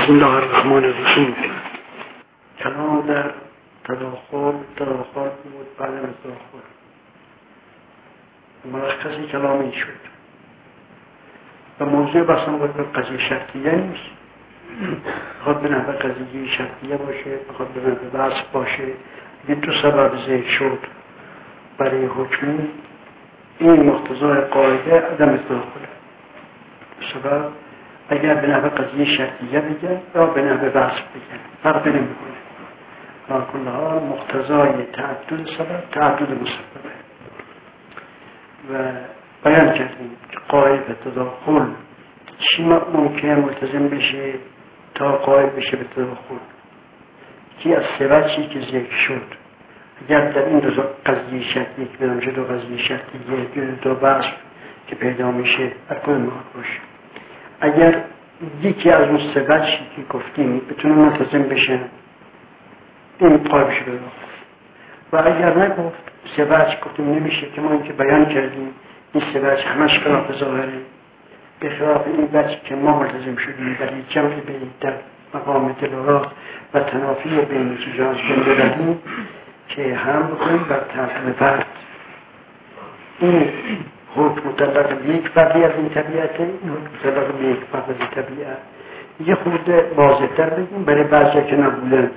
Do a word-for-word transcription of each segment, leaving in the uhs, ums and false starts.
بسم الله الرحمن الرحیم. کلام در تداخل تداخل بود بعد از تداخل ملخصی کلام این شد و موضوع بحثم باید به قضیه شرطیه نیست، بخواد به نحوه قضیه شرطیه باشه، بخواد به نحوه وصف باشه. یه دو سبب ذکر شد برای حکمی. این مقتضای قاعده عدم تداخل. سبب اگر به نحوه قضیه شرطیه بگن یا به نحوه وصف بگن فرق نمیکنه. در کل حال مقتضای تعدد سبب تعدد مسببه و بیان کردیم که قاعده تداخل چی ممکن ملتزم بشه تا قائل بشه به تداخل. کی از سببی که ذکر شد اگر در این دو قضیه شرطی که بدم شد دو قضیه شرطیه دو وصف که پیدا میشه هر کدوم باشه، اگر یکی از اون سببی که گفتیم بتونه ملتزم بشه این قائل بشه به تداخل. و اگر نگفت سببی گفتیم نمیشه که ما اینکه بیان کردیم این سببی همش خلاف ظاهره، به خلاف این بچه که ما ملتزم شدیم برای جمع بین در مقام دلالات و تنافی بین چیزها از بین ببریم که هم بکنیم بر تعقیب فرد. این حکم مطلق به یک فردی از این طبیعته، این حکم مطلق به یک فرد از این طبیعت. یه خورده واضح‌تر بگیم برای بعضی که نبودن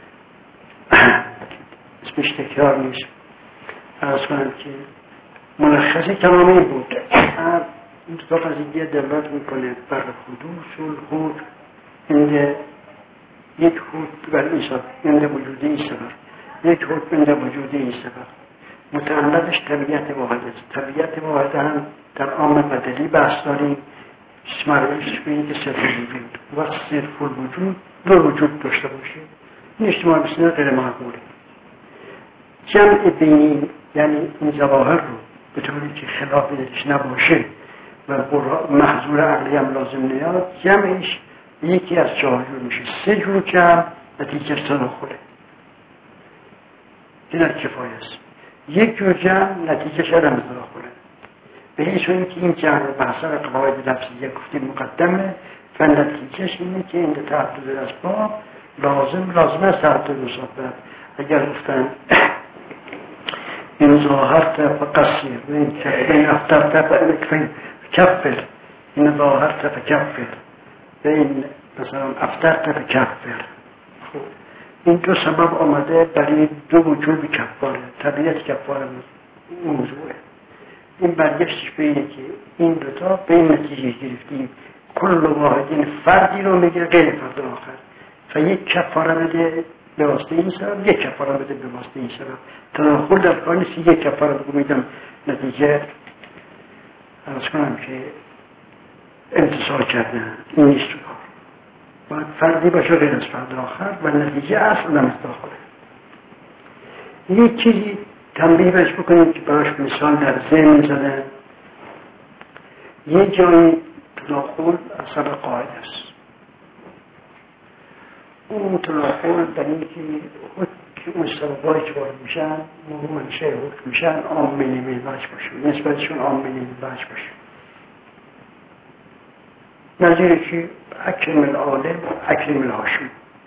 اسمش تکرار نیست. عرض کنم که ملخصی کلامی بود. این دو قضیه دلالت میکنه بر حدوث الحکم عند یک حکم بر این سبب عند وجود این سبب، یک حکم عند وجود این سبب. متعلقش طبیعت واحد است. طبیعت واحد هم در عام بدلی بحث داریم. مربوطش به این که صرف وجود وقت صرف الوجود دو وجود داشته باشه این اجتماع بسیار غیر معقوله. جمع بین یعنی این ظواهر رو به طوری که خلاف درش نباشه و محضور عقلی هم لازم نیاد، جمعش یکی از چهار جور میشه. سه جور جمع نتیجه تداخله که در کفایه است. یک جور جمع نتیجه عدم تداخله. به هیچ وجه که این جمع رو بحث قواعد لفظیه گفتیم مقدمه و نتیجهش اینه که این تعدد الاسباب لازم لازم است تعدد مسبب. اگر گفتن این ظاهرت فقصیر و این کفین افترت فاکفین کفر، این ظاهرت فکفر و این مثلا افترت فکفر. خب این دو سبب آمده برای دو وجوب کفاره. طبیعت کفاره موضوعه. این برگشتش به اینه که این دوتا به این نتیجه گرفتیم کل واحدین فردی رو میگه غیر فرد آخر و یک کفاره بده به واسطه این سبب، یک کفاره بده به واسطه این سبب. تداخل در کار نیست یک کفاره بگو میدم نتیجه عرض کنم که امتصال کردن. این نیست تو کار. باید فردی باشه غیر از فرد آخر و نتیجه اصل نمیز داخله. یک چیزی تنبیه بهش بکنیم که براش مثال در ذهن زدن. یه جایی تداخل اصل قاعده است. اون تداخل در این که اون سببایی که وارد میشن منشأ حکم میشن عاملی ملوج باشه، نسبتشون عاملی ملوج باشه. نظیر که اکرم العالم اکرم الهاشم.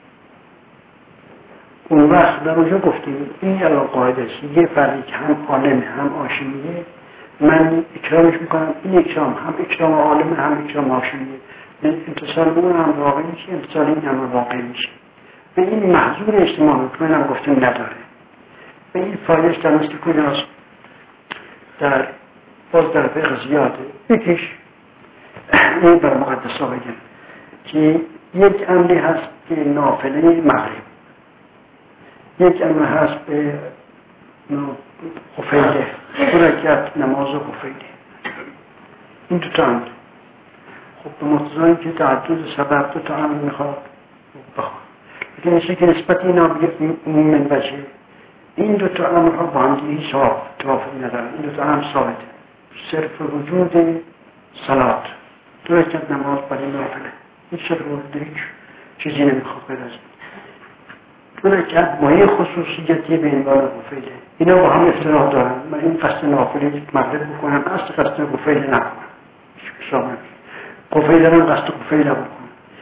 اون وقت در اونجا گفتیم این الان قاعده است. یه فردی که هم عالمه هم هاشمیه من اکرامش میکنم. این اکرام هم اکرام عالمه هم اکرام هاشمیه. انتصال اون هم واقع میشه، انتصال این هم واقع میشه. به این محضور اجتماع حکمه هم گفتیم نداره. به این فایدهش در مثل کجاست؟ در باز در فقه زیاده. یکیش این بر مقدس ها بگم که یک امری هست که نافله مغرب، یک امر هست به خفیده برکت نماز خفیده. این دو تا امر خب به مقتضای که تعدد سبب دو تا امر میخواد بخواد لیکن اشه که نسبت اینا بگیم من بچه این دو تا امر ها با هم دیگه توافق ندارن. این دو تا امر ثابته. صرف وجود صلات دو رکعت نماز برای نافله این صرف وجود هیچ چیزی نمیخواد بدازم. دو رکعت مایه خصوصیتی به عنوان غفیله. اینا با هم افتراح دارن. من این قصد نافله مغرب بکنم اصل قصد غفیله نکنم. شامل غفیله من قصد غفیله بکنم.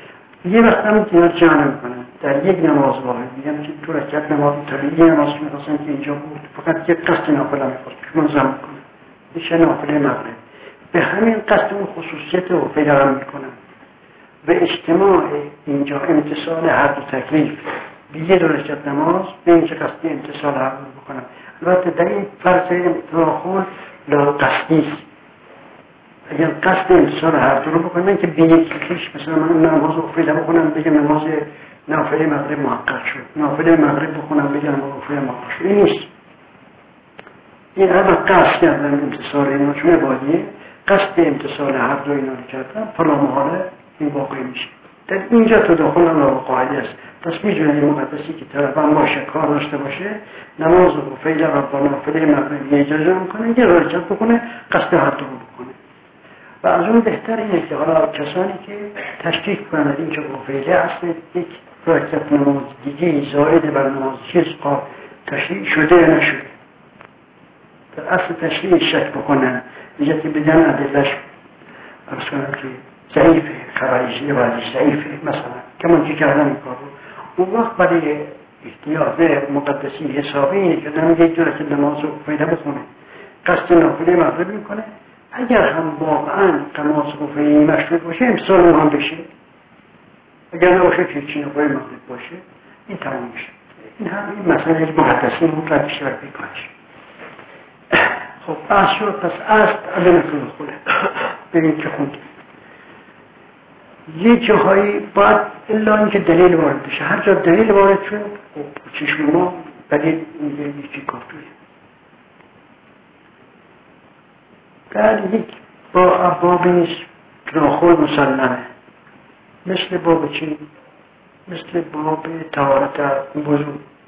یه وقت هم اینا جمع میکنن در یک نماز واحد، میگم که تو رکعت نماز طبیعی نماز که میخواستن که اینجا بود فقط یک قصد نافله میخواست که منظم میکنه میشه نافله مغرب، به همین قصد اون خصوصیت رو پیدا میکنن و اجتماع اینجا امتصال هر دو تکلیف به یه دو رکعت نماز به اینجا قصدی امتصال هر دو بکنن. البته در این فرض تداخل لا قصدی است، اگر قصد امتصال هر دو رو بکنن که به یکیش مثلا من نماز افریده بکنم بگم نماز نافله مغرب محقق شد، نافله مغرب بخونم بگم نافله محقق شد، این نیست. این اما قصد کردن امتصال اینا چون عبادیه، قصد امتصال هر دو اینا رو کردن فلا محاله این واقعی میشه. در اینجا تداخل هم واقعی است. پس میدونه این مقدسی که طرفم باشه کار داشته باشه نماز و فعل رب و نافله مغرب اجازه میکنه یه رکعت بکنه قصد هر دو بکنه. و از اون بهتر اینه که حالا کسانی که تشکیک کنند این که فعله اصل یک رکعت نماز دیگه زائد بر نماز چیز قا تشریع شده یا نشده، در اصل تشریع شک بکنن دیگه که بدن عدلش ارز کنن که ضعیفه، خبریشی وزی ضعیفه مثلا که من که کردم این کار رو، اون وقت برای احتیاط مقدسی حسابی اینه که دم یک جور که نماز رو فعله بخونه قصد نافله مغرب میکنه، اگر هم واقعا نماز رفعی مشروط باشه امسال اون هم بشه، اگر نباشه که چی نفعی مغرب باشه این تمام میشه. این هم این مسئله مقدسی مطلب بیشتر بکنش. خب بحث شد. پس اصل عدم تداخله ببین که خوندیم یه جاهایی باید الا اینکه دلیل وارد بشه، هر جا دلیل وارد شد خب چشم ما دلیل میگه یکی کافیه. در یک با ابواب نیست تداخل مسلمه، مثل باب چی؟ مثل باب طهارت وضو،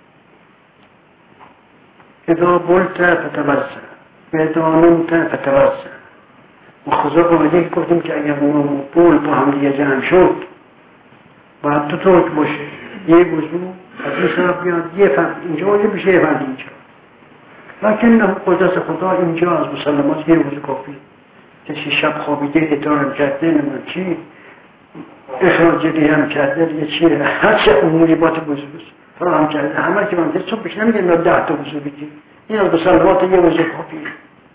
اذا بلت فتوضا و اذا نمت فتوضا. مخصوصا قاعده گفتیم که اگر نوم و بول با هم دیگه جمع شد باید دو طور باشه، یه وضو از این طرف بیاد یه فرد اینجا یه بشه یه فرد اینجا، لکن قدرت خدا اینجا از مسلمات یه وضو کافی. کسی شب خوابیده ادارم کرده نمون چی اخراج هم کرده یه چیه هر چه اموری بات وضو فراهم کرده همه که من دید صبح بشه نمیگه ما ده تا وضو بگیم، این از مسلمات یه وضو کافیه.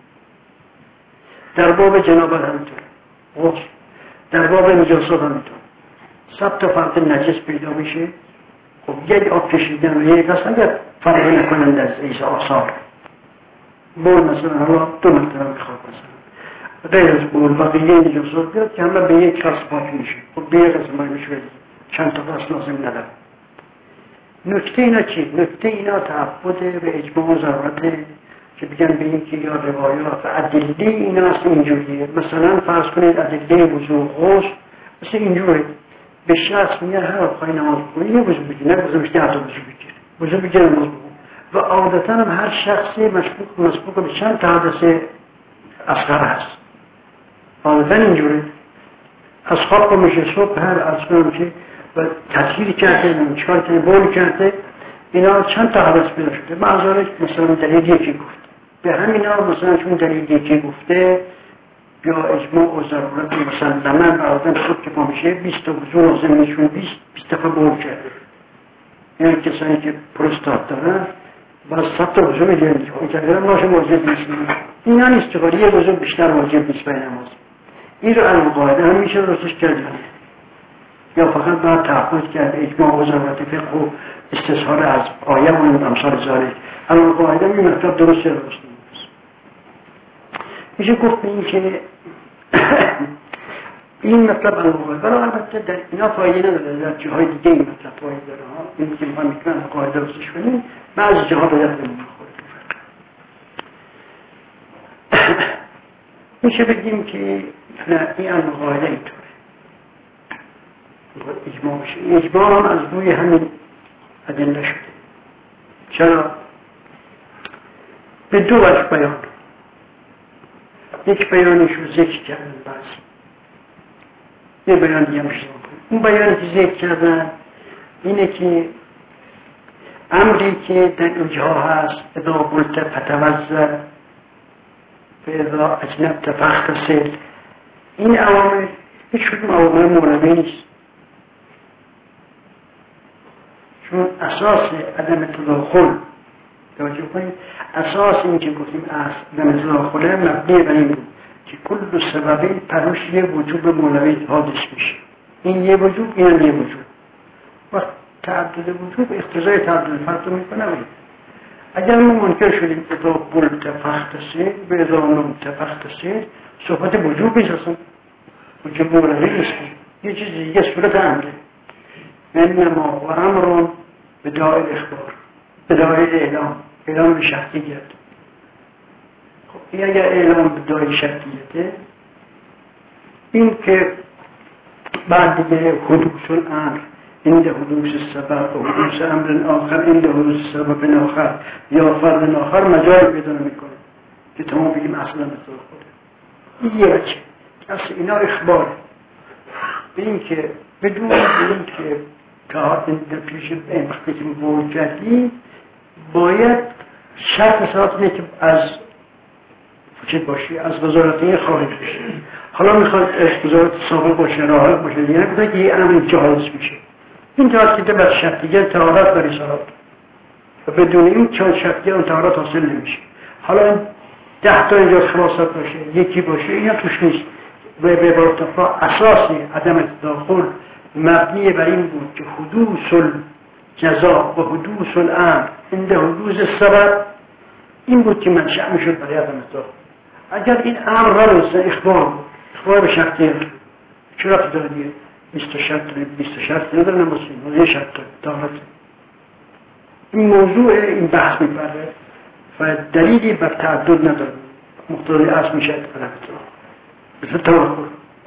در باب جنابت همینطور، غسل در باب نجاست همینطور. صد تا فرد نجس پیدا میشه خب یک آب کشیدن و یک اصلا اگر فرق نکنند از ایسا آثار بول مثلا حالا دو مرتبه میخواد مثلا غیر از بول بقیه نجاست بیاد که همه به یک قصد پاک میشه، خب به یک قصد پاک میشه چند تا قصد لازم نداره. نکته اینا چی؟ نکته اینا تعبد به اجماع و ضرورته که بگن به این که یا روایات ادله اینا است اینجوریه. مثلا فرض کنید ادله وضو غسل مثل اینجوره، به شخص میگن هر وقت نماز بخونی یه وضو بگیر، نه وضو بگیر ده تا وضو بگیر، وضو بگیر نماز بخون. و عادتا هم هر شخصی مشبوق مسبوق به چند تا حدث اصغر هست، عادتا اینجوره. از خواب میشه صبح هر از کنم که و تطهیر کرده چکار کنه بول کرده اینا چند تا حدث پیدا شده. معذارش مثلا دلیل یکی گفت به همینا مثلا چون دلیل یکی گفته یا اجماع و ضرورت مثلا من آدم صبح که پا میشه بیست تا وضو لازم نشون بیست بیست دفعه بول کرده. یعنی کسانی که پروستات دارن باز صد تا وضو میگیرن که دارن باشه واجب نیست. اینا نیست که یه وضو بیشتر واجب نیست برای نماز. این رو علم قاعده هم میشه درستش کردن یا فقط باید تحقیق کرد اجماع و ضرورت فقه و استظهار از آیه و امثال ذالک. علم قاعده می مطلب درست درست نیست. میشه گفت به این که این مطلب علم قاعده برای البته در اینا فایده نداره، در جاهای دیگه این مطلب فایده داره ها. این که ما میتونن قاعده درستش کنیم بعضی جاها باید بمونه خورده. میشه بگیم که این علم قاعده اینطوره اجماع میشه. اجماع هم از روی همین ادله شده. چرا؟ به دو وجه بیان. یک بیانش رو ذکر کردن بعضی، یه بیان دیگه میشه. اون بیانی که ذکر کردن اینه که امری که در اینجا هست اذا قلت فتوضا فاذا اجنبت فاغتسل، این اوامر هیچ کدوم اوامر مولوی نیست. چون اساس عدم تداخل توجه کنید، اساس این که گفتیم عدم تداخل مبنی بر این بود که کل سببی پروش یه وجوب مولوی حادث میشه. این یه وجوب، این هم یه وجوب. وقت تعدد وجوب اقتضای تعدد فرد رو میکنه. اگر ما منکر شدیم اذا قلت فاختصر و اذا نمت فاختصر، صحبت وجوب نیست، اصلا وجوب مولوی نیست، یه چیز دیگه، صورت امره. انما و امرون بداعی اخبار، بداعی اعلام، اعلام به شرطیت. خب این اگر اعلام بداعی شرطیته، این که بعد دیگه حدوث الامر عند حدوث السبب و حدوث امر آخر عند حدوث سبب آخر یا فرد آخر مجال پیدا نمیکنه که تمام بگیم اصلا مثل خوده. این یه بچه اصلا اینا اخباره به این که بدون این که تا این پیش این وقتی که بود کردیم باید شرط مثلا اینه که از چه باشی، از وزارتی خارج بشه. حالا میخواد از وزارت سابق باشه، راحت باشه، دیگه نمیده که یه امر جهاز میشه. این جهاز که بر شرط دیگر طهارت و رسالت و بدون این چون شرط دیگر اون طهارت حاصل نمیشه. حالا ده تا اینجا خلاصت باشه، یکی باشه، اینا توش نیست. و به عبارت افرا اساسی عدم تداخل مبنی بر این بود که حدوث الجزا و حدوث الامر عند حدوث السبب این بود که منشأ میشد برای عدم تداخل. اگر این امر را رسه اخبار بود، اخبار به شرطی چرا تو داره دیگه بیست شرط بیست شرط نداره، نماسیم یه شرط دارد. این موضوع این بحث میپره و دلیلی بر تعدد نداره، مقتضای اصل میشه عدم تداخل مثل تداخل.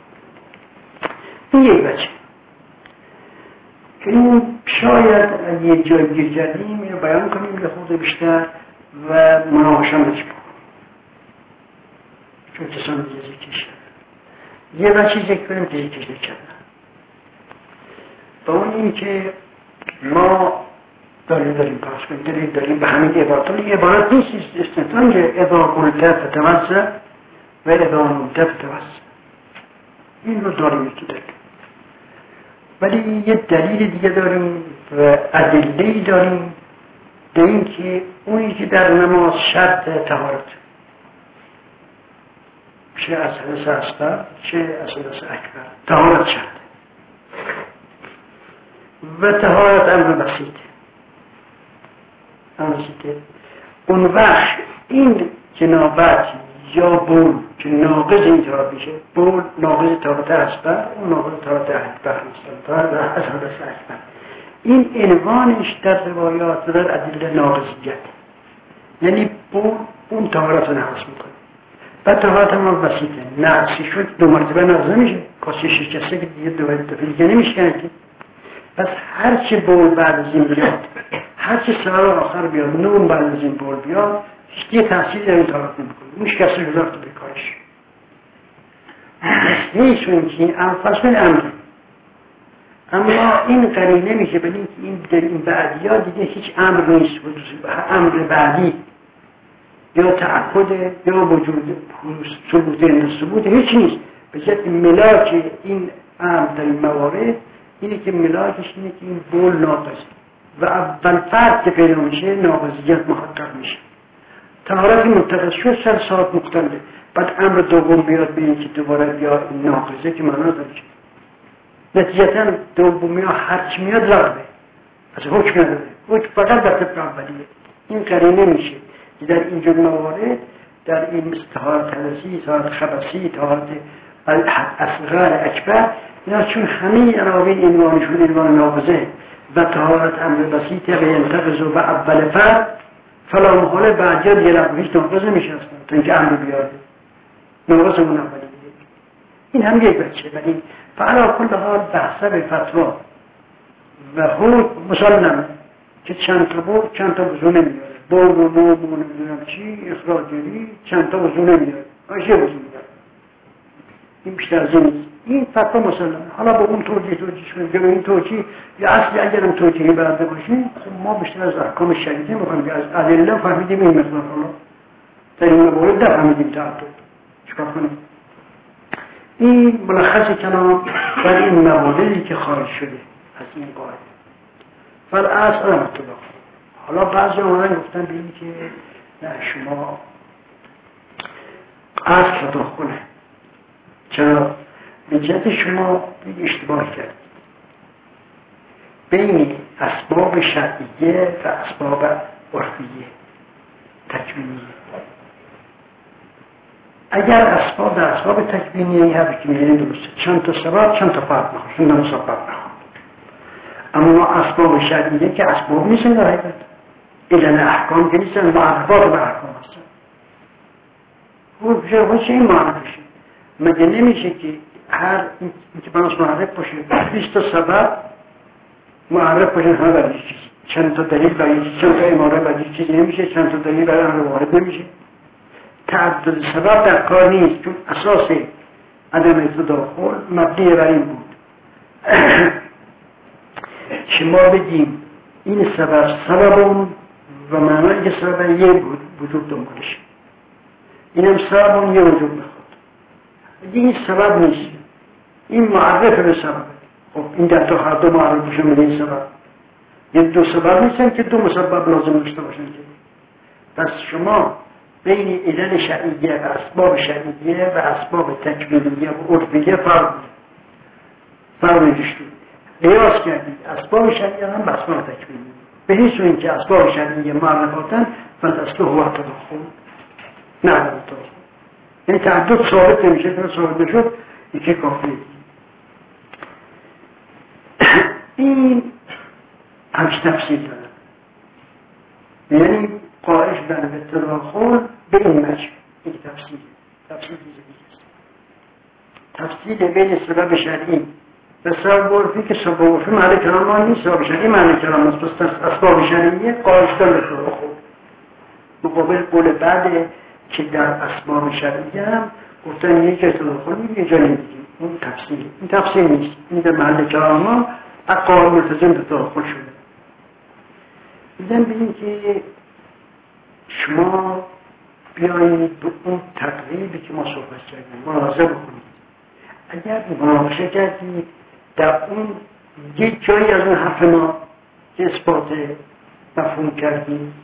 این یک بچه که این شاید یه جای گیر کردیم اینو بیان کنیم یه خورده بیشتر و مناقشه نکنیم چون کسان دیگه ذکرش یه بچه ذکر کنیم که ذکرش نکردن. با اون این که ما داریم داریم پاس کنیم داریم داریم به همین عبارت این عبارت نیست استثنان که اذا قلت فتوسع و اذا نمت فتوسع، این رو داریم که داریم. ولی یه دلیل دیگه داریم و ادله‌ای داریم به این که اونی که در نماز شرط طهارت چه از حدث اصغر چه از حدث اکبر طهارت شرط و طهارت امر بسیطه امر بسیطه. اون وقت این جنابت یا بول که ناقض این طهارت میشه، بول ناقض طهارت اصغر اون ناقض طهارت اکبر طهارت از حدث اکبر. این عنوانش در روایات و در ادله ناقضیت، یعنی بول اون طهارت رو نقض میکنه. بعد طهارت هم بسیطه، نقصی شد دو مرتبه نقض نمیشه، کاسی شکسته که دیگه دو مرتبه دیگه نمیشه. پس هرچی بول بعد از این بیاد، هرچی سبب آخر بیاد، نون بعد از این بول بیاد، هیچ تأثیری در این طهارت نمیکنه، اون شکسته شده رفت به کارش. نیست اون که این انفاس من امر، اما این قرینه میشه به این که این در این بعدی ها دیگه هیچ امر نیست، امر بعدی یا تعقد یا وجود ثبوت نثبوت هیچ نیست. به جهت ملاک این امر در این موارد اینه که ملاکش اینه که این بول ناقص و اول فرد که پیدا میشه ناقضیت محقق میشه. طهارت منتقض شد سر ساعت مختلفه، بعد امر دوم بیاد به این که دوباره بیا ناقضه که معنا داره. نتیجتا دومی ها هرچی میاد لغوه، از حکم نداره، حکم فقط در طبق اولیه. این قرینه میشه که در اینجور موارد در این مثل طهارت حدثی، طهارت خبثی، طهارت اصغر اکبر، اینا چون همه عناوین عنوانشون عنوان ناقضه و طهارت امر بسیطه و ینتقض و اول فرد فلا محاله بعدیت یه لغوه هیچ ناقض نمیشه اصلا تا اینکه امر بیاره ناقض اون اولیه. این هم یک بچه. ولی فعلا کل حال بحثه به فتوا و حکم مسلمه که چند تا بود چند تا وضو نمیاره، بول و نوم و نمیدونم چی اخراجی چند تا وضو نمیاره، آشه وضو میاره. این بیشتر از این نیست. این فتوا مسلمه. حالا با اون توجیه توجیه کنیم که این توجیه یا اصلی اگرم توجیهی برده باشیم ما بیشتر از احکام شریعتی میخوایم که از ادله فهمیدیم این مقدار حالا در این موارد در فهمیدیم تعدد چیکار کنیم. این ملخص کلام بر این مواردی که خارج شده از این قاعده. ولی از رحمت الله. حالا بعضی آمدن گفتن به این که نه شما از تداخله، چرا؟ به جهت شما یک اشتباه کرد بین اسباب شرعیه و اسباب عرفیه تکوینیه. اگر اسباب در اسباب تکوینیه هست که میگن درسته، چند تا سبب چند تا فرق نخواست، چند تا سبب نخواست. اما اسباب شرعیه که اسباب نیستن در حقیقت، علل احکام که نیستن، معرفات به احکام هستن. خوب چه خوش این معرفشه؟ مگه نمیشه که هر این که بناس معرف باشه بیست تا سبب معرف باشه همه برای چیز، چند تا دلیل برای چند تا اماره برای چیز نمیشه، چند تا دلیل برای همه وارد نمیشه. تعدد سبب در کار نیست، چون اساس عدم تداخل مبنی بر این بود که ما بگیم این سبب سببون و معنی که سبب یه وجود دنبالشه، اینم سببون یه وجود میخواد. این سبب نیست، این معرف به سبب. خب این در تا هر دو معرف بشه به این سبب، یه دو سبب نیستن که دو مسبب لازم داشته باشن. پس شما بین علل شرعیه و اسباب شرعیه و اسباب تکوینیه و عرفیه فرق فرق نشون قیاس کردید. اسباب شرعیه هم به اسباب تکوینیه، به هیچ این که اسباب شرعیه معرفاتن فلسفه هو تداخل نه تداخل، یعنی تعدد ثابت نمیشه، که ثابت نشد یکی کافیه. این همش تفسیر داره، یعنی قائش در تداخل به این مجموع یک تفسیر تفسیر دیگه تفسیر بین سبب شرعی و سبب عرفی که سبب عرفی معنی کلام ما نیست، سبب شرعی معنی کلام است. پس اسباب شرعیه قائش در تداخل مقابل قول بعد که در اسباب شرعیه هم گفتن یک تداخل میگه یه جا نمیگه. این تفسیر این تفسیر نیست، این در محل کلام ما اقوال ملتزم به تداخل شده. دیدن ببین که شما بیایید به اون تقریبی که ما صحبت کردیم ملاحظه بکنید. اگر مناقشه کردید در اون یک جایی از اون حرف ما که اثبات مفهوم کردیم،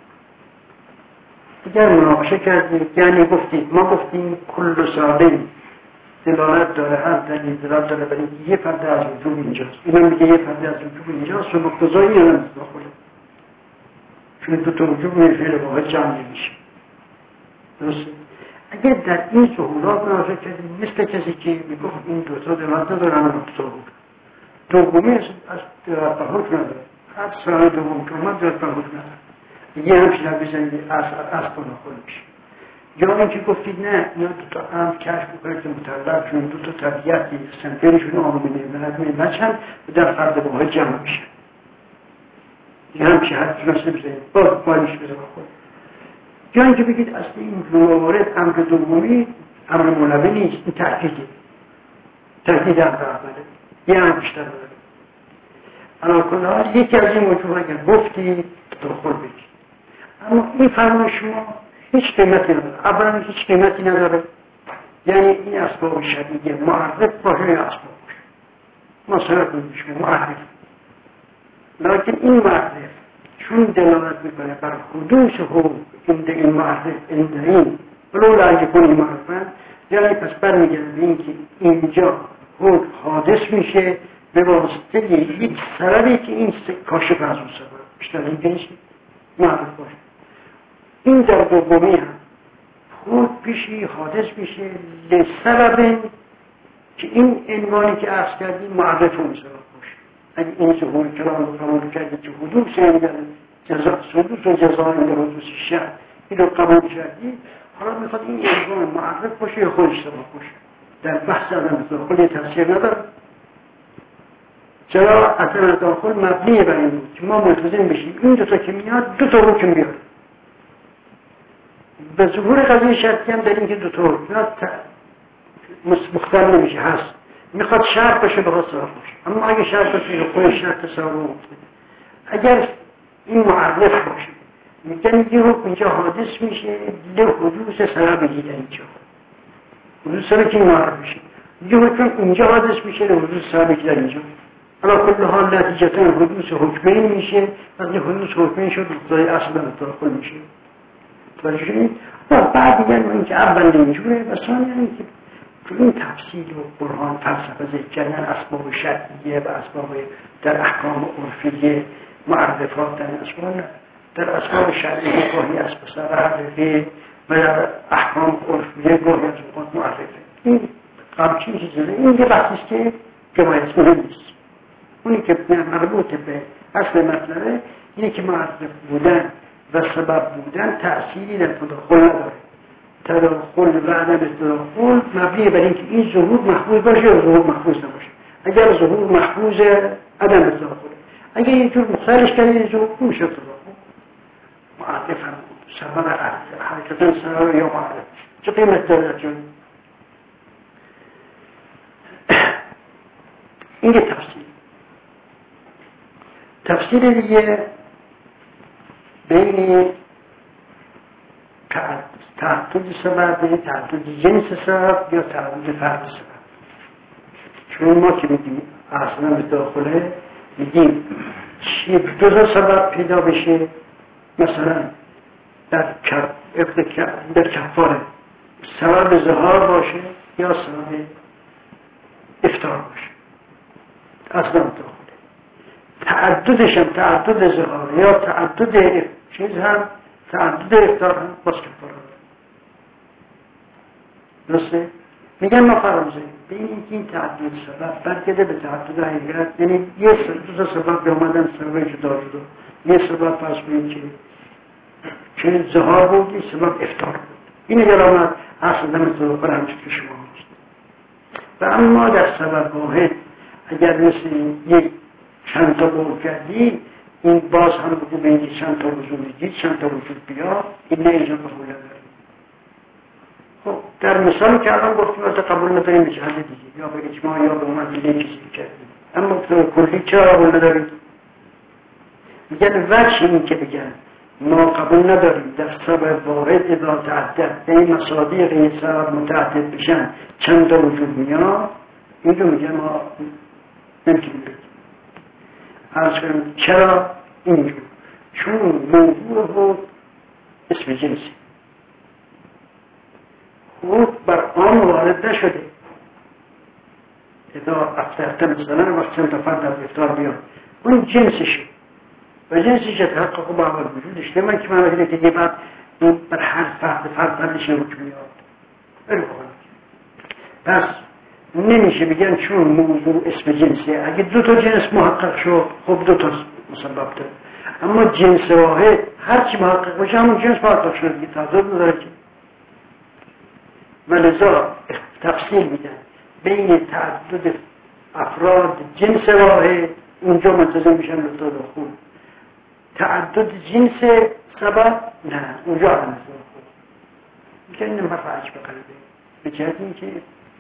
اگر مناقشه کردید یعنی گفتید ما گفتیم کل ساده دلالت داره، هر دلیل دلالت داره برای یه پرده از وجود اینجاست، اینم میگه یه پرده از وجود اینجاست و مقتضایی هم داخله، چون دو تا وجود به فعل واحد جمع نمیشه. درسته؟ اگر در این سهولات مناقشه کردیم مثل کسی که میگفت این دو تا دلالت نداره همه دو تا بود، دومی از دلالت به حکم نداره، هر سرانه دوم که اومد دلالت به حکم نداره، یه همچین هم بزنید از از تداخل میشه. یا اینکه گفتید نه اینا دو تا هم کشف بکنید که مطلب چون دو تا طبیعتی سنترشون آمونه ملت ملت هم در فرد واحد جمع میشه. یه همچین حدی مثل بزنید باز بالیش بزن خود. یا اینکه بگید اصلا این موارد امر دومی امر مولوی نیست، این تحقیقه، تحقیق امر اوله، یه هم بیشتر داره. اما کل حال یکی از این موضوع اگر گفتی تداخل بگید، اما این فرمان شما هیچ قیمتی نداره. اولا هیچ قیمتی نداره، یعنی این اسباب شرعیه معرف باشه یا اسباب باشه ما صرف نمیشه معرف، لیکن این معرف چون دلالت میکنه بر حدوث حکم عند این معرف عند این ولولا اگه کنی معرفن، یعنی پس برمیگرده به این که اینجا حکم حادث میشه به واسطه یک سببی که این کاشف از اون سبب بیشتر این نیست معرف باشه. این در دومی هم خود پیشی حادث میشه لسبب که این عنوانی که عرض کردیم معرف اون سبب باشه. اگه این ظهور کلام رو قبول کردید که حدوث این جزا حدوث و جزا این در حدوث شرع این رو قبول کردید، حالا میخواد این عنوان معرف باشه یا خودش سبب باشه. در بحث عدم تداخل تفسیر نداره، چرا عدم تداخل مبنی بر این بود که ما ملتزم بشیم این دو تا که میاد دو تا حکم بیاره. به ظهور قضیه شرطی هم در این که دو تا حکم مختل نمیشه، هست میخواد شرط باشه بخواد سبب باشه. اما اگه شرط باشه خود شرط سبب مختل، اگر این معرف باشه میگن یه حکم اینجا حادث میشه لحدوث سبب دیگه اینجا حدوث سبب که معرف میشه، یه حکم اینجا حادث میشه لحدوث سبب که در اینجا. حالا کل حال نتیجتا حدوث حکمین میشه، وقتی حدوث حکمین شد مقتضای اصل به متداخل میشه. توجه شدید؟ و بعد دیگر این که اول اینجوره و ثانیا این که تو این تفصیل و برهان فلسفه ذکر کردن اسباب شرعیه و اسباب در احکام عرفیه معرفات در اسباب نه. در اسباب شرعیه گاهی اسب سر حقیقی و در احکام عرفیه گاهی از اوقات معرفه. این قبچین چیزه این یه بحثیست که جمعیت مهم نیست. اونی که مربوط به اصل مطلبه اینه که معرف بودن و سبب بودن تأثیری در تداخل نداره. تداخل و عدم تداخل مبنی بر اینکه این ظهور محفوظ باشه یا ظهور محفوظ نباشه. اگر ظهور محفوظ عدم تداخل، اگر یه جور مخالش کنید ظهور میشه تداخل. معرف هم سبب حرکتا سبب یا معرف چه قیمت داره جون؟ این یه تفسیر. تفسیر دیگه بین تعدد سبب، بین تعدد جنس سبب یا تعدد فرد سبب. چون ما که میگیم اصلا به داخله میگیم چی دو تا سبب پیدا بشه، مثلا در در کفاره سبب ظهار باشه یا سبب افطار باشه، اصلا داخله. تعددش هم تعدد ظهار یا تعدد چیز هم تعدد افطار هم باز کفاره درسته؟ میگن ما فراموزه به این که این تعدد سبب برگرده به تعدد حقیقت، یعنی یه دو تا سبب به اومدن سبب جدا جدا. یه سبب فرض کنید که چون ظهار بود، یه سبب افطار بود. این اگر آمد اصلا مثل بخور همچه که شما هست. و اما در سبب واحد اگر مثل یک چند تا بول کردی، این باز هم بگو به اینکه چند تا وجود دید، چند تا وجود بیا، این نه اینجا قبول نداریم. خب در مثالی که الان گفتیم از قبول نداریم به جهت دیگه، یا به اجماع یا به مدیله چیزی کردیم. اما به کلی چرا قبول نداریم؟ میگن وجه این که بگن ما قبول نداریم در سبب واحد اذا تعدد به این مصادیق این سبب متعدد بشن چند تا وجود میاد، این رو میگن ما نمیتونیم بگیم. از کنم چرا اینجور؟ چون موضوع بود اسم جنسی خود بر آن وارد نشده. اذا افترته مثلا وقت چند تا فرد در افطار بیان اون جنسشه و جنسش تحقق با اول وجودش نمید که من بگیده که یه بعد این بر هر فرد فرد فردش حکم میاد. پس نمیشه بگن چون موضوع اسم جنسیه. اگه دو تا جنس محقق شد خب دو تا مسبب داره، اما جنس واحد هر چی محقق باشه همون جنس محقق شده دیگه، تعدد نداره که. ولذا تفصیل میدن بین تعدد افراد جنس واحد اونجا منتظم میشن لطا داخل، تعدد جنس سبب نه اونجا هم نظر خود میگن این مفعج بقلبه به جهت این که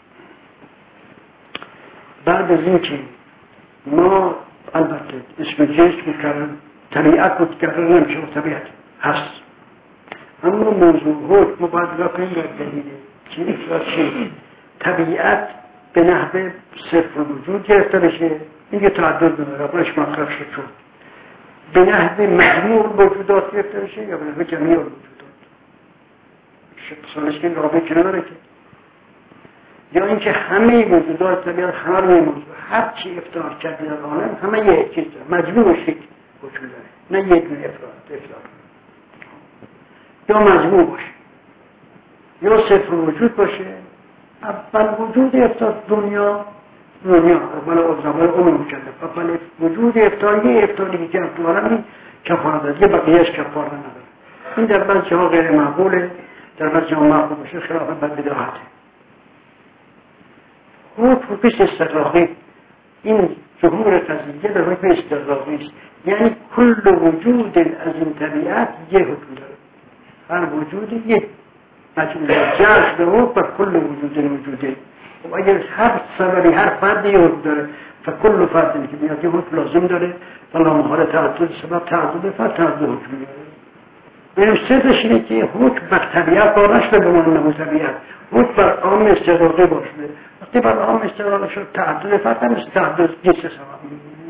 بعد از این که ما البته اسم جنس مکرر طبیعت متکرر نمیشه و طبیعت هست، اما موضوع حکم مبادله کنیم در دلیله چیزی که طبیعت به نحوه صفر وجود گرفته بشه، این که تعدد نداره برش مخرف شد شد به نحوه مجموع وجودات گرفته بشه یا به نحوه جمعی وجودات سالش که این رابطه که نداره که، یا اینکه همه وجودات طبیعت همه روی موضوع هر چی افطار کرده در عالم همه یه چیز داره، مجموع شکل وجود داره، نه یه دونه افطار افطار یا مجموع باشه یا صفر وجود باشه. اول وجود افطار دنیا دنیا اول اوزامل عمر مکلف، اول وجود افطار یه افطاری که تو عالم کفاره داره، یه بقیهش کفاره نداره. این در بعضی ها غیر معقوله، در بعضی ها معقول باشه، خلاف بد بداهته. حکم پیش استقراقی، این ظهور قضیه در حکم استقراقی است، یعنی کل وجود از این طبیعت یه حکم داره، هر وجود یه مجموع جرش به حکم بر کل وجود وجوده. و اگر هر سببی هر فردی یه حکم داره فکل فردی که میاد یه حکم لازم داره، فلا محال تعدد سبب تعدد فرد تعدد حکم داره. بهم صدش اینه که حکم بر طبیعت بار نشده به من طبیعت، حکم بر عام استقراقی باشه. وقتی بر عام استقراقی شد تعدد فرد هم است تعدد جنس سبب میگونه.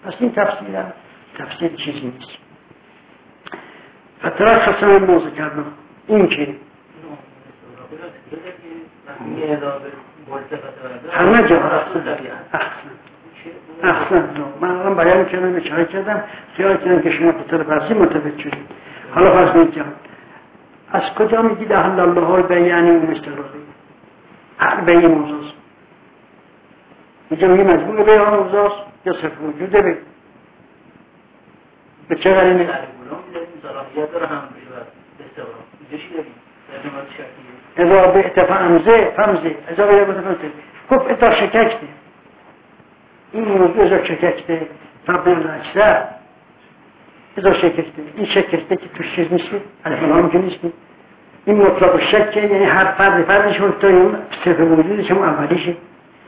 پس این تفسیر هم تفسیر چیزی نیست. فترخص من موضوع کردم این که همه جا احسن احسن من الان بیان کردم اشاره کردم خیال کردم که شما بطور برسی متوجه شدید. حالا فرض میگم از کجا میگید احل الله البیع و مستقلی هر بیع موضوع میگم یه مجموع بیع ها موضوع یا صرف وجوده بیع به چه قرینه؟ صلاحیت داره هم استقرار اینجا چی داریم؟ اذا بعت فامزه فامزه اذا بعت فامزه خب اذا شککته این موضوع اذا شککته فبیل اکثر اذا شککته این شککته که توش چیز نیستی الحلام که نیستی این مطلق شکه یعنی هر فرد فردش تا این صرف وجودش هم اولیشه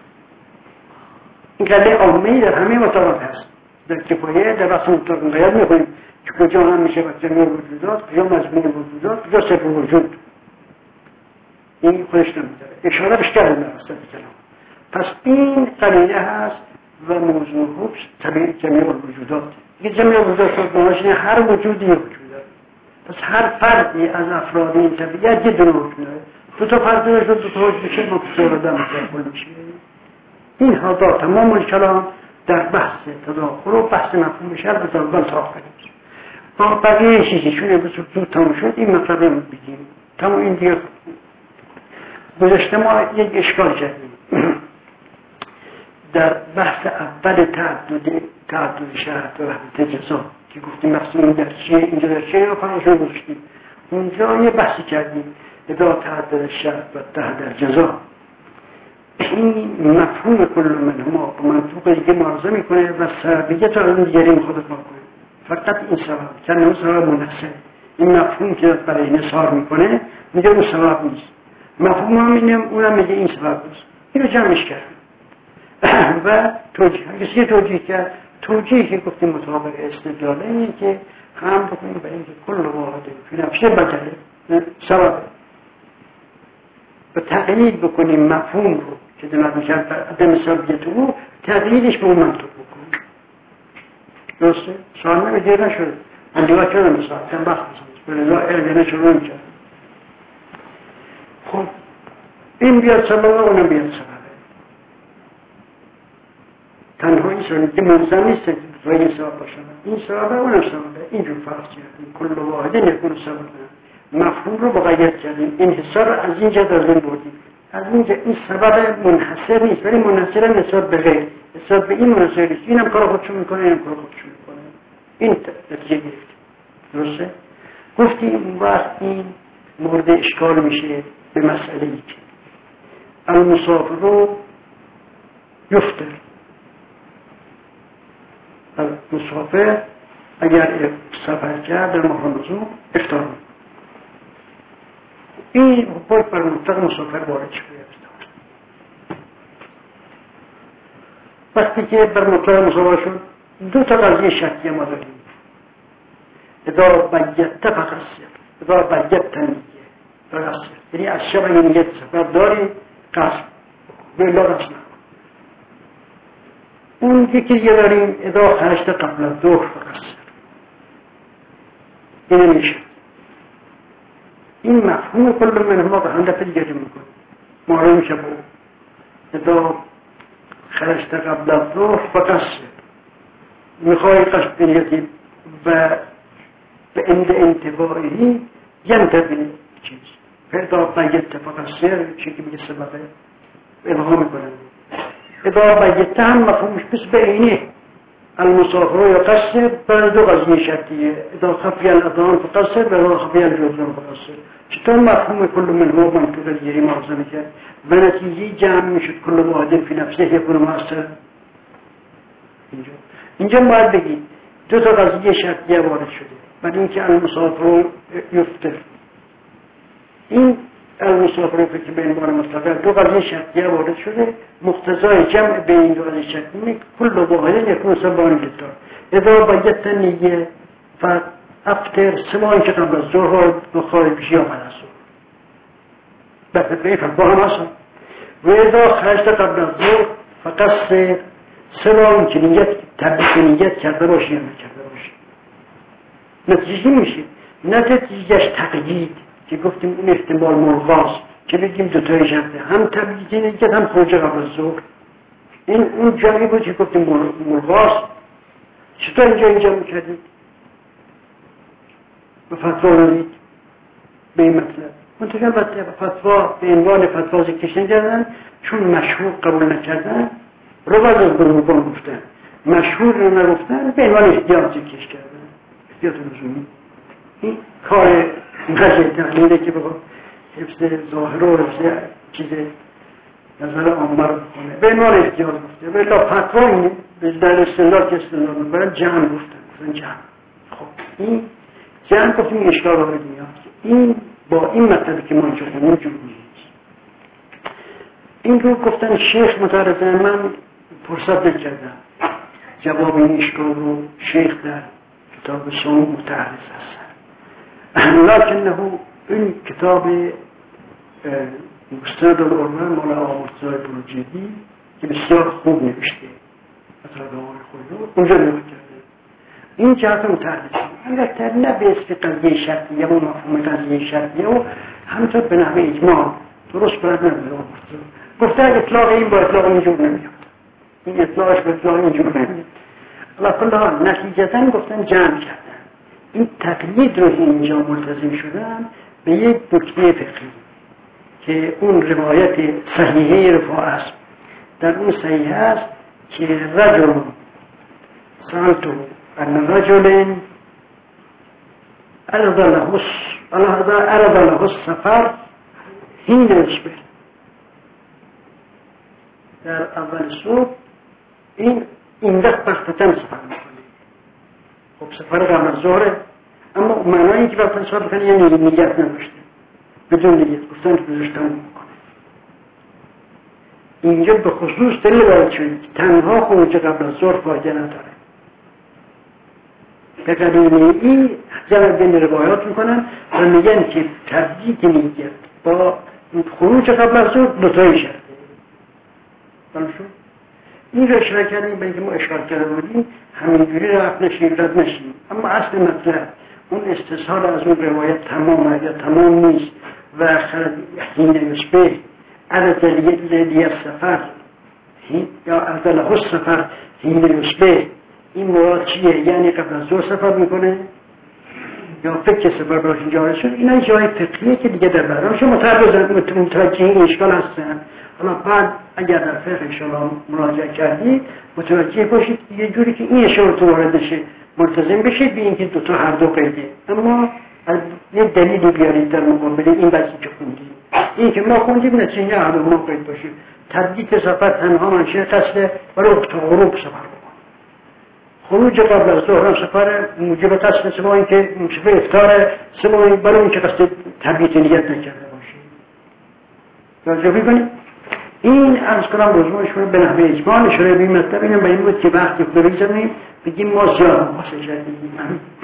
این قضیه عامه‌ای در همه مطالعات هست در کفایه در بحث مطلق غیاب میکنیم که کجا هم میشه با جمعی وجودات کجا مضمون وجودات کجا صرف وجود این خودش نمیداره اشاره بش کردم در وسط کلام. پس این قرینه هست و موضوع خوب طبیعی جمعی وجودات یه جمعی وجودات بناشینه هر وجودی وجود داره. پس هر فردی از افراد این طبیعت یه دونه وجود داره. دو تا فرد داشت دو تا وجود بشه ما کسور آدم متقبل میشه. این هادا تمام الکلام در بحث تداخل و بحث مفهوم شرع به ضربان ساخت کنیم. با بقیه چیزی چون امروز زود تمام شد این مطلب رو بگیم. تمام این دیگه گذشته ما یک اشکال کردیم در بحث اول تعدد تعدد شرط و وحدت جزا که گفتیم مقصود در چیه اینجا در چیه یا پنجشون گذاشتیم اونجا یه بحثی کردیم ادا تعدد شرط و تعدد جزا این مفهوم کل من هما با منطوق دیگه معارضه میکنه و سببیت رو دیگری میخواد اطلاق کنه. فقط این سبب که اون سبب منحصر این مفهوم که برای نصار میکنه میگه اون سبب نیست مفهوم هم اینه اونم میگه این سبب نیست اینو جمعش کرد و توجیه کسی توجیه کرد توجیهی که گفتیم مطابق استدلاله اینه که هم بکنیم برای اینکه کل واحد فی نفسه بدله سبب و تقلید بکنیم مفهوم رو که دمت میشن عدم ثابیت رو تقلیدش به اون منطق بکنیم. درسته؟ سوال نمیدیر نشده من دیگاه کردم مثلا کم بخت بسید بلنگاه ارگنه شروع میکرد. خب این بیاد سبب و اونم بیاد سببه تنها این سبب که منظم نیست و این سبب باشن این سببه اونم سببه اینجور فرق کردیم کل واحده نکون سببه مفهوم رو مقید کردیم انحصار رو از اینجا در ذهن بردیم از اینجا این سبب منحصر نیست ولی منحصر هم نسبت به غیر نسبت به این منحصر نیست اینم کار خودشون میکنه اینم کار خودشون میکنه این نتیجه گرفت. درسته؟ گفتیم اون وقت این مورد اشکال میشه به مسئله ای که المسافر رو یفتر مسافر اگر سفر کرد در ماه رمضان افطار میکنه این باید بر مطلق مسافر وارد شده وقتی که بر مطلق مسافر شد دو تا قضیه شکیه ما داریم اذا بیت فقصر اذا بیت تنیه فقصر یعنی از شب این نیت سفر داری قصر بلا قصر نکن اون یکی دیگه داریم اذا خرجت قبل الظهر فقصر اینه میشه این مفهوم کل من ما به هنده دیگه جمع کن معلوم میشه بود اذا خرجت قبل الظهر فقصر میخوای قصد نیتی و به اند انتباهی ینتبه چیز اذا بیت فقصر چی که میگه سببه ابها میکنن اذا بیت هم مفهومش بس به اینه المسافر يقصر بلد غزني شرطية إذا خفي الأذان فقصر وإذا خفي الجوزان فقصر چطور مفهوم كل من هو منطوق الجري معظمه کرد و نتیجه جمع میشد كل واحد في نفسه يكون مؤثر اینجا اینجا باید بگید دو تا قضیه شرطیه وارد شده بعد اینکه المسافر یفتر این المسافر که به عنوان مطلق دو قضیه شرطیه وارد شده مقتضای جمع بین این دو قضیه شرطیه کل واحد یکون سبان لیتر اذا بیت نیه فافتر سوای که قبل از ظهر بخواه بشی یا بعد از ظهر بفهم با هم اصلا و اذا خرجت قبل از ظهر فقصر سه بار که نیت تبدیل نیت کرده باشی یا نکرده باشی نتیجه میشه. نتیجهش تقیید که گفتیم اون احتمال ملغاست که بگیم دوتای شرطه، هم تبدیل نیت هم خروج قبل از ظهر. این اون جایی بود که گفتیم ملغاست. چطور اینجا اینجا میکردید؟ به فتوا دارید به این مطلب منتقل فتوا به عنوان فتوا ذکر کردن، چون مشهور قبول نکردن رو باز از بروبان گفتن، مشهور رو نگفتن به عنوان احتیاط ذکر کردن، احتیاط لزومی. این کار مجه تحلیله که بخواد حفظ ظاهر و حفظ چیز نظر عامه رو بکنه به عنوان احتیاط گفته. ولی فتوا اینه در استدلال که استدلال می‌برن جمع گفتن گفتن جمع. خب این جمع گفتیم این اشکال وارد میاد. این با این مطلبی که ما اینجا خونیم جور نیست. این رو گفتن شیخ متعرضه، من فرصت نکردم جواب این اشکال رو. شیخ در کتاب سوم متعرض هستن، لکنه این کتاب مستند العلماء مال آمرزای بروجردی که بسیار خوب نوشته مطلب آقای خود رو اونجا نگاه کرده. این جهت متعرض البته نه به اسم قضیه شرطیه و مفهوم قضیه شرطیه و همینطور به نحوه اجماع درست باید نمیده. گفته اطلاق این با اطلاق اینجور نمیاد، این اطلاقش با اطلاق اینجور نمیاد. البته ها نتیجتا گفتن جمع کردن. این تقلید رو اینجا ملتزم شدن به یک نکته فقهی که اون روایت صحیحه رفاع است. در اون صحیحه است که رجل سألته ان رجل عرض له السفر حين يصبح، در اول صبح این این وقت بختتن سفر میکنه. خب سفر قبل از ظهره، اما معنایی که وقت سفر میکنه یعنی نیت نداشته، بدون نیت گفتن که گذاشتن میکنه. اینجا به خصوص دلیل باید شد تنها خروج قبل از ظهر فایده نداره. به قدیمه این جمع بین روایات میکنن و میگن که تبدیل نیت با خروج قبل از ظهر دوتایی شده. این رو اشاره کردیم به اینکه ما اشاره کرده بودیم همینجوری رفت نشیم رد نشیم، اما اصل مطلب اون استثار از اون روایت تمام یا تمام نیست و حین یصبح عرض لیه سفر یا عرض له السفر حین یصبح. این مراد چیه؟ یعنی قبل از ظهر سفر میکنه یا فکر سفر براش جاری شد. اینا جای فقهیه که دیگه در برنامه شما متوجه این اشکال هستن. حالا بعد اگر در فقه انشاءالله مراجعه کردید متوجه باشید یه جوری که این اشاره تو وارد شه ملتزم بشید به اینکه دوتا هر دو قیده، اما از یه دلیلی بیارید در مقابل این بحثی که خوندیم. این که ما خوندیم نتیجه هر دو ما قید باشید. تبدیل سفر تنها منشه قصد برای تا غروب سفر بکن. خروج قبل از ظهر سفر موجب قصد سبا این که موجب افطار سبا برای این که قصد تبدیل نیت نکرده باشید. توجه بکنید. این از کنم روزمانش رو به نحوه اجمال اشاره به این مطلب اینم به این بود که وقتی بریزمیم بگیم ما زیاد مقاسه کردیم.